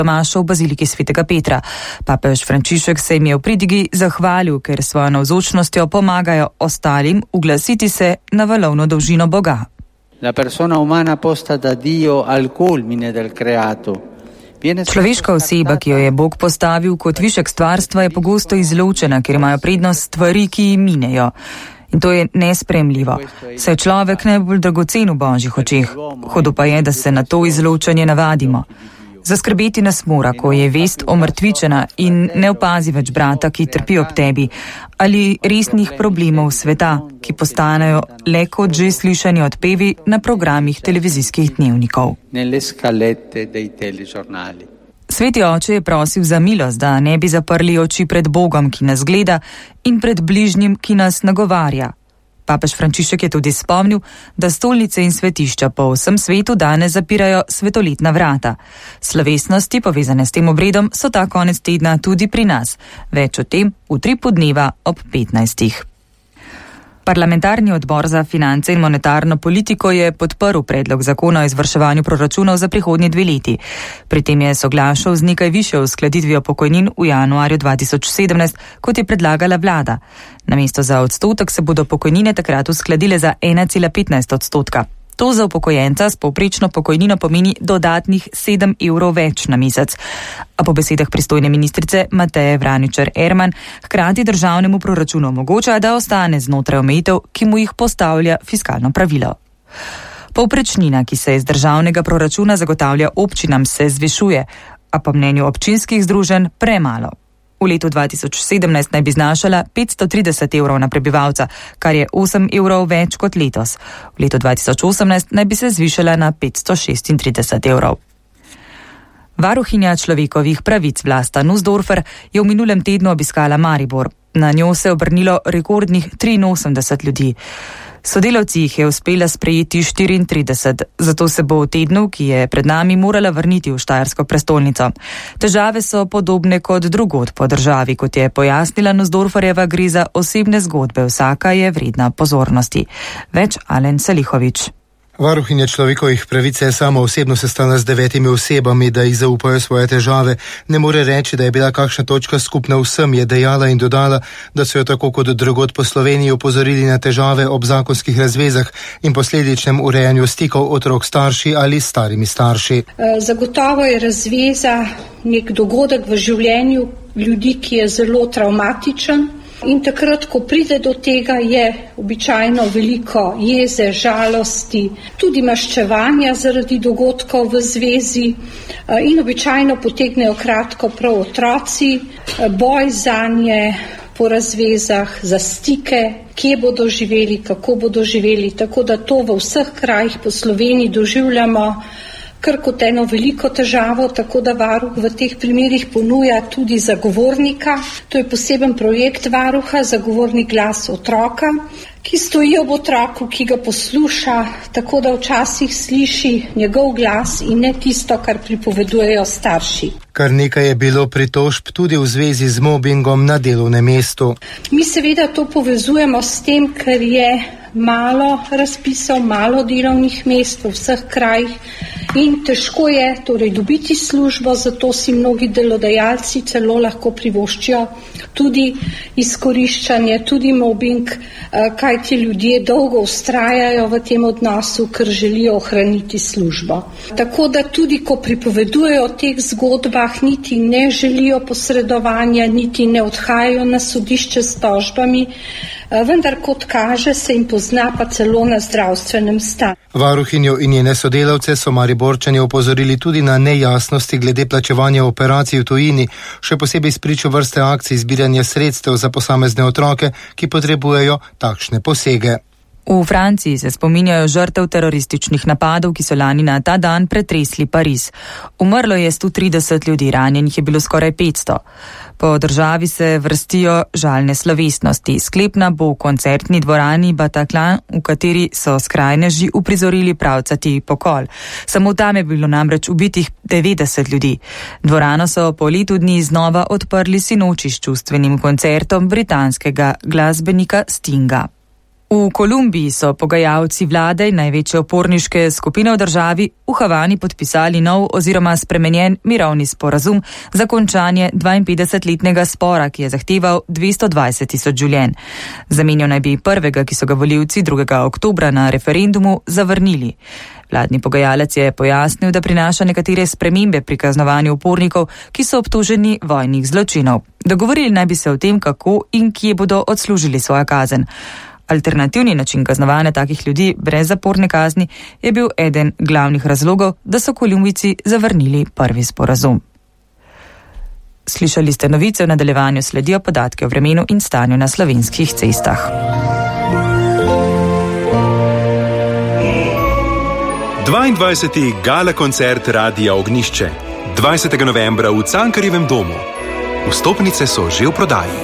Tomaša v baziliki svetega Petra. Papež Frančišek se jim je v pridigi zahvalil, ker svojo navzočnostjo pomagajo ostalim uglasiti se na valovno dolžino Boga. La persona umana posta da Dio al culmine del creato. Človeška oseba, ki jo je Bog postavil kot višek stvarstva, je pogosto izločena, ker imajo prednost stvari, ki jim minejo. In to je nespremljivo. Saj je človek najbolj dragocen v Božjih očeh. Hudo pa je, da se na to izločanje navadimo. Zaskrbeti nas mora, ko je vest omrtvičena in ne opazi več brata, ki trpi ob tebi, ali resnih problemov sveta, ki postanejo le kot že slišani odpevi na programih televizijskih dnevnikov. Sveti oče je prosil za milost, da ne bi zaprli oči pred Bogom, ki nas gleda, in pred bližnjim, ki nas nagovarja. Papež Frančišek je tudi spomnil, da stolnice in svetišča po vsem svetu danes zapirajo svetoletna vrata. Slovesnosti, povezane s tem obredom, so ta konec tedna tudi pri nas. Več o tem v Tripu dneva ob 15. Parlamentarni odbor za finance in monetarno politiko je podprl predlog zakona o izvrševanju proračunov za prihodnji 2 leti. Pri tem je soglašal z nekaj višjo uskladitvijo pokojnin v januarju 2017, kot je predlagala vlada. Namesto za odstotek se bodo pokojnine takrat uskladile za 1,15%. To za upokojenca s povprečno pokojnino pomeni dodatnih 7 evrov več na mesec. A po besedah pristojne ministrice Mateje Vraničar-Erman hkrati državnemu proračunu omogoča, da ostane znotraj omejitev, ki mu jih postavlja fiskalno pravilo. Povprečnina, ki se iz državnega proračuna zagotavlja občinam, se zvišuje, a po mnenju občinskih združenj premalo. V letu 2017 naj bi znašala 530 evrov na prebivalca, kar je 8 evrov več kot letos. V letu 2018 naj bi se zvišala na 536 evrov. Varuhinja človekovih pravic Vlasta Nussdorfer je v minulem tednu obiskala Maribor. Na njo se je obrnilo rekordnih 83 ljudi. Sodelavci jih je uspela sprejeti 34, zato se bo v tednu, ki je pred nami, morala vrniti v štajersko prestolnico. Težave so podobne kot drugod po državi, kot je pojasnila Nussdorferjeva, gre za osebne zgodbe, vsaka je vredna pozornosti. Več Alen Salihovič. Varuhinja človekovih pravic je sama osebno sestala z 9 osebami, da jih zaupajo svoje težave. Ne more reči, da je bila kakšna točka skupna vsem, je dejala in dodala, da so jo tako kot drugod po Sloveniji opozorili na težave ob zakonskih razvezah in posledičnem urejanju stikov otrok starši ali starimi starši. Zagotovo je razveza nek dogodek v življenju ljudi, ki je zelo travmatičen. In takrat, ko pride do tega, je običajno veliko jeze, žalosti, tudi maščevanja zaradi dogodkov v zvezi in običajno potegnejo kratko prav otroci, boj zanje po razvezah, za stike, kje bodo živeli, kako bodo živeli, tako da to v vseh krajih po Sloveniji doživljamo kar kot eno veliko težavo, tako da varuh v teh primerih ponuja tudi zagovornika. To je poseben projekt varuha, zagovornik glas otroka, ki stoji ob otroku, ki ga posluša, tako da včasih sliši njegov glas in ne tisto, kar pripovedujejo starši. Kar nekaj je bilo pritožb tudi v zvezi z mobingom na delovnem mestu. Mi seveda to povezujemo s tem, ker je malo razpisov, malo delovnih mest v vseh krajih in težko je torej dobiti službo, zato si mnogi delodajalci celo lahko privoščijo tudi izkoriščanje, tudi mobbing, kaj ti ljudje dolgo vztrajajo v tem odnosu, ker želijo ohraniti službo. Tako da tudi, ko pripovedujejo o teh zgodbah, niti ne želijo posredovanja, niti ne odhajajo na sodišče s tožbami, vendar kot kaže, se jim pozna pa celo na zdravstvenem stanju. Varuhinjo in njene sodelavce so Mariborčani opozorili tudi na nejasnosti glede plačevanja operacij v tujini, še posebej spričo vrste akcij zbiranja sredstev za posamezne otroke, ki potrebujejo takšne posege. V Franciji se spominjajo žrtev terorističnih napadov, ki so lani na ta dan pretresli Pariz. Umrlo je 130 ljudi, ranjenih je bilo skoraj 500. Po državi se vrstijo žalne slovesnosti. Sklepna bo v koncertni dvorani Bataclan, v kateri so skrajneži uprizorili pravcati pokol. Samo tam je bilo namreč ubitih 90 ljudi. Dvorano so po letu dni znova odprli sinoči s čustvenim koncertom britanskega glasbenika Stinga. V Kolumbiji so pogajalci vlade in največje oporniške skupine v državi v Havani podpisali nov oziroma spremenjen mirovni sporazum za končanje 52-letnega spora, ki je zahteval 220.000 življenj. Zamenjal naj bi prvega, ki so ga volivci 2. oktobra na referendumu zavrnili. Vladni pogajalec je pojasnil, da prinaša nekatere spremembe pri kaznovanju upornikov, ki so obtoženi vojnih zločinov. Dogovorili naj bi se o tem, kako in kje bodo odslužili svojo kazen. Alternativni način kaznovanja takih ljudi brez zaporne kazni je bil eden glavnih razlogov, da so Kolumbijci zavrnili prvi sporazum. Slišali ste novice, v nadaljevanju sledijo podatke o vremenu in stanju na slovenskih cestah. Gala koncert Radia Ognjišče. 20. novembra v Cankarjevem domu. Vstopnice so že v prodaji.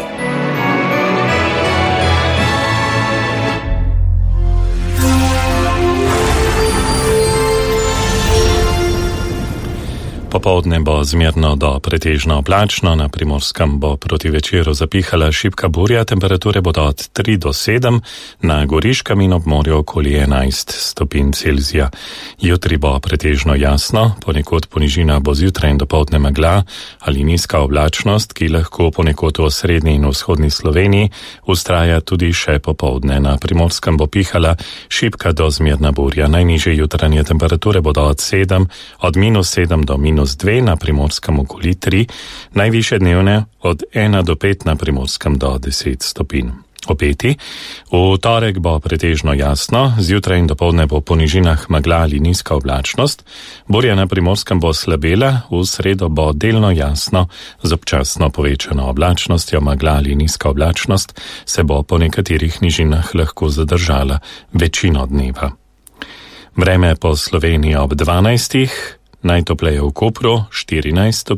Popoldne bo zmerno do pretežno oblačno, na Primorskem bo proti večeru zapihala šibka burja, temperature bodo od 3 do 7, na Goriškem in ob morju okoli 11 stopinj Celzija. Jutri bo pretežno jasno, ponekod po nižinah bo zjutraj in dopoldne megla ali nizka oblačnost, ki lahko ponekod v srednji in vzhodni Sloveniji ustraja tudi še popoldne. Na Primorskem bo pihala šibka do zmerna burja. Najnižje jutranje temperature bodo od -7 do -2, na Primorskem okoli 3, najvišje dnevne od 1 do 5, na Primorskem do 10 stopinj. Opeti. V torek bo pretežno jasno, zjutraj in dopoldne bo po nižinah megla ali nizka oblačnost, burja na Primorskem bo slabela, v sredo bo delno jasno, z občasno povečano oblačnostjo, megla ali nizka oblačnost se bo po nekaterih nižinah lahko zadržala večino dneva. Vreme po Sloveniji ob 12. Najtopleje v Kopru 14 stopinj.